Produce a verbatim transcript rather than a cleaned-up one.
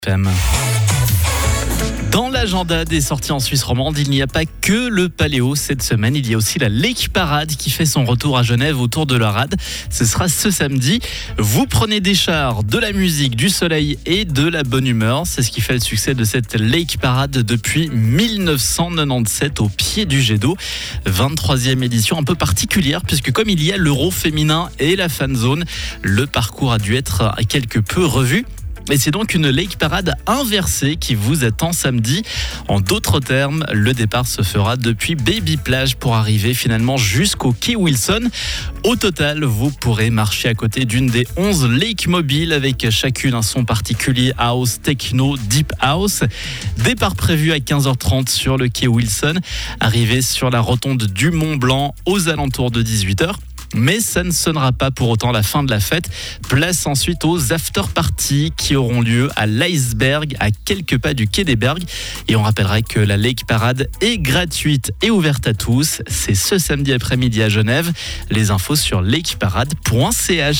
F M. Dans l'agenda des sorties en Suisse romande, il n'y a pas que le Paléo cette semaine, il y a aussi la Lake Parade qui fait son retour à Genève autour de la rade. Ce sera ce samedi. Vous prenez des chars, de la musique, du soleil et de la bonne humeur. C'est ce qui fait le succès de cette Lake Parade depuis dix-neuf cent quatre-vingt-dix-sept au pied du jet d'eau. vingt-troisième édition un peu particulière puisque comme il y a l'Euro féminin et la fan zone, le parcours a dû être quelque peu revu. Et c'est donc une Lake Parade inversée qui vous attend samedi. En d'autres termes, le départ se fera depuis Baby Plage pour arriver finalement jusqu'au quai Wilson. Au total, vous pourrez marcher à côté d'une des onze lakes mobiles avec chacune un son particulier house, techno, deep house. Départ prévu à quinze heures trente sur le quai Wilson. Arrivée sur la rotonde du Mont Blanc aux alentours de dix-huit heures. Mais ça ne sonnera pas pour autant la fin de la fête. Place ensuite aux after-parties qui auront lieu à l'Iceberg, à quelques pas du quai des Bergues. Et on rappellera que la Lake Parade est gratuite et ouverte à tous. C'est ce samedi après-midi à Genève. Les infos sur lakeparade point c h.